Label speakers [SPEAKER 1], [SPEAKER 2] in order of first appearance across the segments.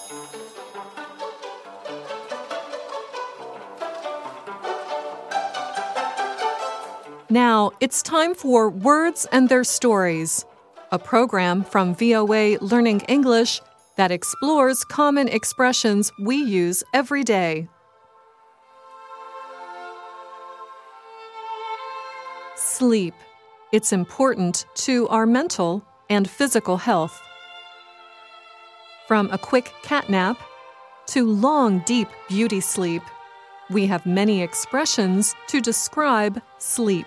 [SPEAKER 1] Now, it's time for Words and Their Stories, a program from VOA Learning English that explores common expressions we use every day. Sleep. It's important to our mental and physical health. From a quick cat nap to long, deep beauty sleep, we have many expressions to describe sleep.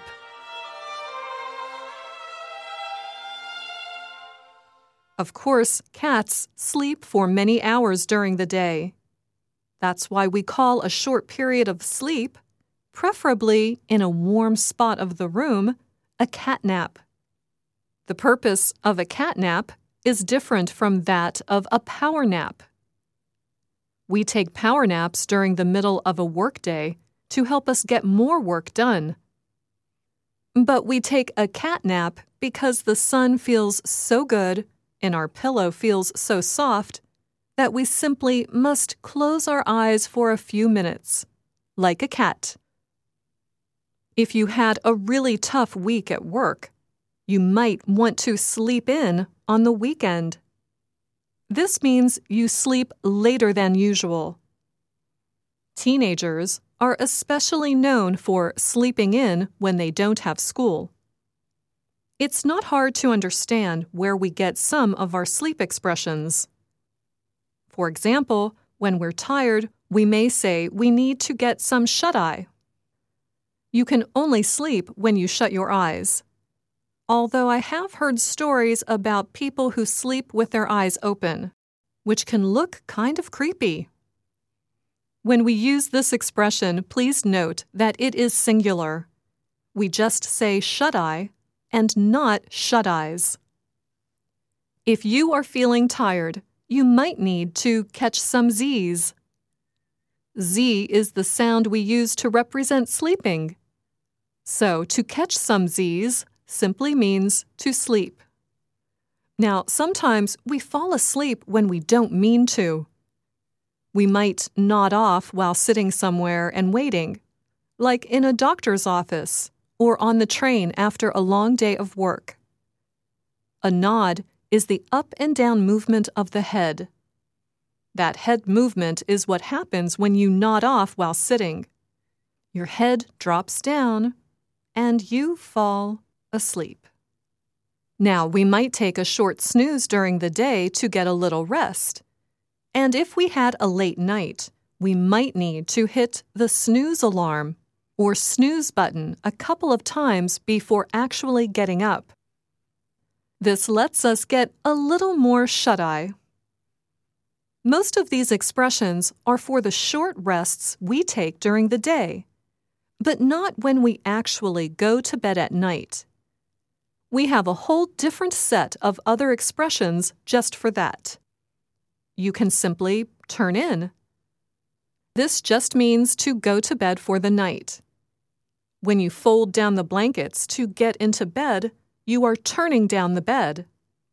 [SPEAKER 1] Of course, cats sleep for many hours during the day. That's why we call a short period of sleep, preferably in a warm spot of the room, a cat nap. The purpose of a cat nap is different from that of a power nap. We take power naps during the middle of a workday to help us get more work done. But we take a cat nap because the sun feels so good and our pillow feels so soft that we simply must close our eyes for a few minutes, like a cat. If you had a really tough week at work, you might want to sleep in on the weekend. This means you sleep later than usual. Teenagers are especially known for sleeping in when they don't have school. It's not hard to understand where we get some of our sleep expressions. For example, when we're tired, we may say we need to get some shut-eye. You can only sleep when you shut your eyes. Although I have heard stories about people who sleep with their eyes open, which can look kind of creepy. When we use this expression, please note that it is singular. We just say shut-eye and not shut-eyes. If you are feeling tired, you might need to catch some Z's. Z is the sound we use to represent sleeping. So, to catch some Z's simply means to sleep. Now, sometimes we fall asleep when we don't mean to. We might nod off while sitting somewhere and waiting, like in a doctor's office or on the train after a long day of work. A nod is the up and down movement of the head. That head movement is what happens when you nod off while sitting. Your head drops down, and you fall asleep. Now, we might take a short snooze during the day to get a little rest. And if we had a late night, we might need to hit the snooze alarm or snooze button a couple of times before actually getting up. This lets us get a little more shut-eye. Most of these expressions are for the short rests we take during the day, but not when we actually go to bed at night. We have a whole different set of other expressions just for that. You can simply turn in. This just means to go to bed for the night. When you fold down the blankets to get into bed, you are turning down the bed.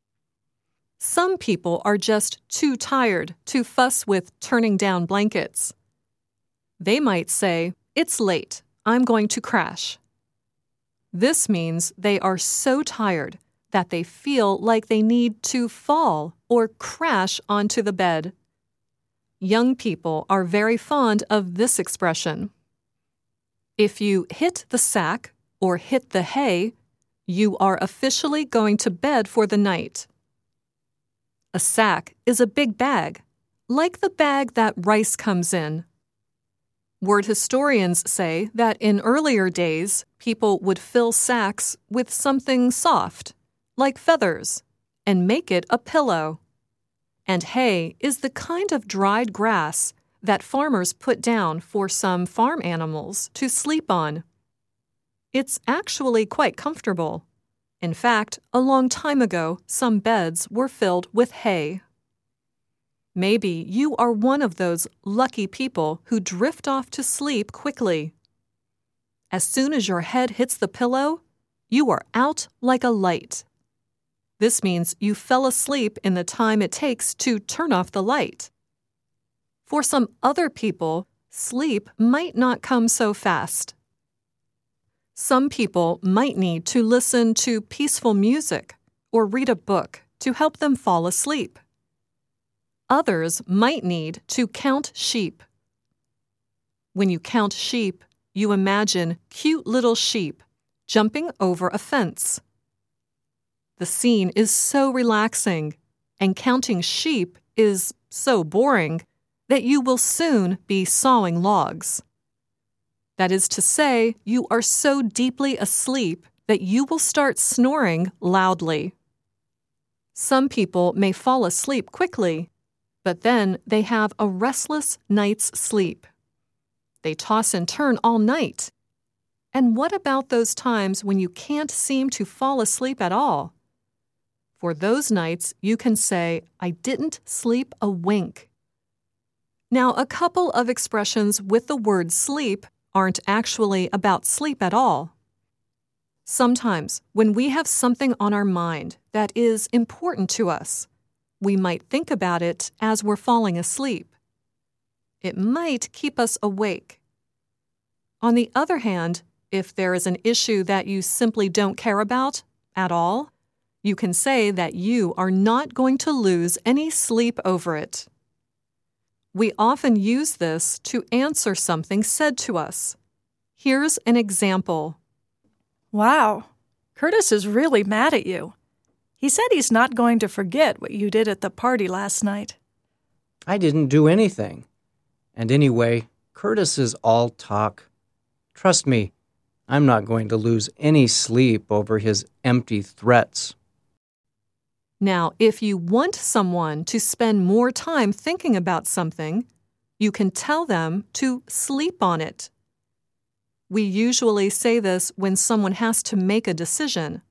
[SPEAKER 1] Some people are just too tired to fuss with turning down blankets. They might say, "It's late, I'm going to crash." This means they are so tired that they feel like they need to fall or crash onto the bed. Young people are very fond of this expression. If you hit the sack or hit the hay, you are officially going to bed for the night. A sack is a big bag, like the bag that rice comes in. Word historians say that in earlier days, people would fill sacks with something soft, like feathers, and make it a pillow. And hay is the kind of dried grass that farmers put down for some farm animals to sleep on. It's actually quite comfortable. In fact, a long time ago, some beds were filled with hay. Maybe you are one of those lucky people who drift off to sleep quickly. As soon as your head hits the pillow, you are out like a light. This means you fell asleep in the time it takes to turn off the light. For some other people, sleep might not come so fast. Some people might need to listen to peaceful music or read a book to help them fall asleep. Others might need to count sheep. When you count sheep, you imagine cute little sheep jumping over a fence. The scene is so relaxing, and counting sheep is so boring that you will soon be sawing logs. That is to say, you are so deeply asleep that you will start snoring loudly. Some people may fall asleep quickly, but then they have a restless night's sleep. They toss and turn all night. And what about those times when you can't seem to fall asleep at all? For those nights, you can say, "I didn't sleep a wink." Now, a couple of expressions with the word sleep aren't actually about sleep at all. Sometimes, when we have something on our mind that is important to us, we might think about it as we're falling asleep. It might keep us awake. On the other hand, if there is an issue that you simply don't care about at all, you can say that you are not going to lose any sleep over it. We often use this to answer something said to us. Here's an example.
[SPEAKER 2] Wow, Curtis is really mad at you. He said he's not going to forget what you did at the party last night.
[SPEAKER 3] I didn't do anything. And anyway, Curtis is all talk. Trust me, I'm not going to lose any sleep over his empty threats.
[SPEAKER 1] Now, if you want someone to spend more time thinking about something, you can tell them to sleep on it. We usually say this when someone has to make a decision.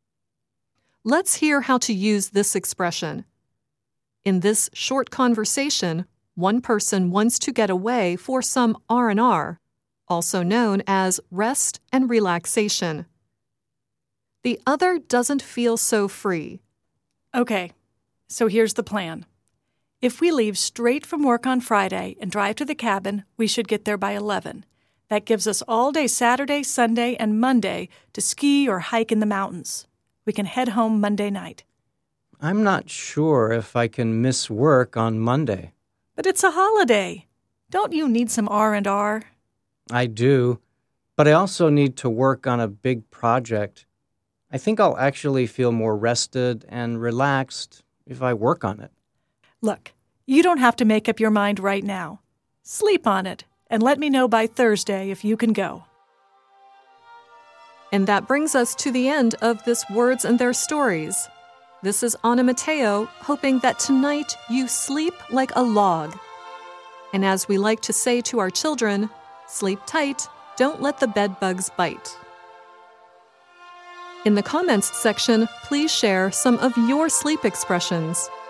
[SPEAKER 1] Let's hear how to use this expression. In this short conversation, one person wants to get away for some R&R, also known as rest and relaxation. The other doesn't feel so free.
[SPEAKER 2] Okay, so here's the plan. If we leave straight from work on Friday and drive to the cabin, we should get there by 11. That gives us all day Saturday, Sunday, and Monday to ski or hike in the mountains. We can head home Monday night.
[SPEAKER 3] I'm not sure if I can miss work on Monday.
[SPEAKER 2] But it's a holiday. Don't you need some R&R?
[SPEAKER 3] I do, but I also need to work on a big project. I think I'll actually feel more rested and relaxed if I work on it.
[SPEAKER 2] Look, you don't have to make up your mind right now. Sleep on it and let me know by Thursday if you can go.
[SPEAKER 1] And that brings us to the end of this Words and Their Stories. This is Anna Mateo, hoping that tonight you sleep like a log. And as we like to say to our children, sleep tight, don't let the bedbugs bite. In the comments section, please share some of your sleep expressions.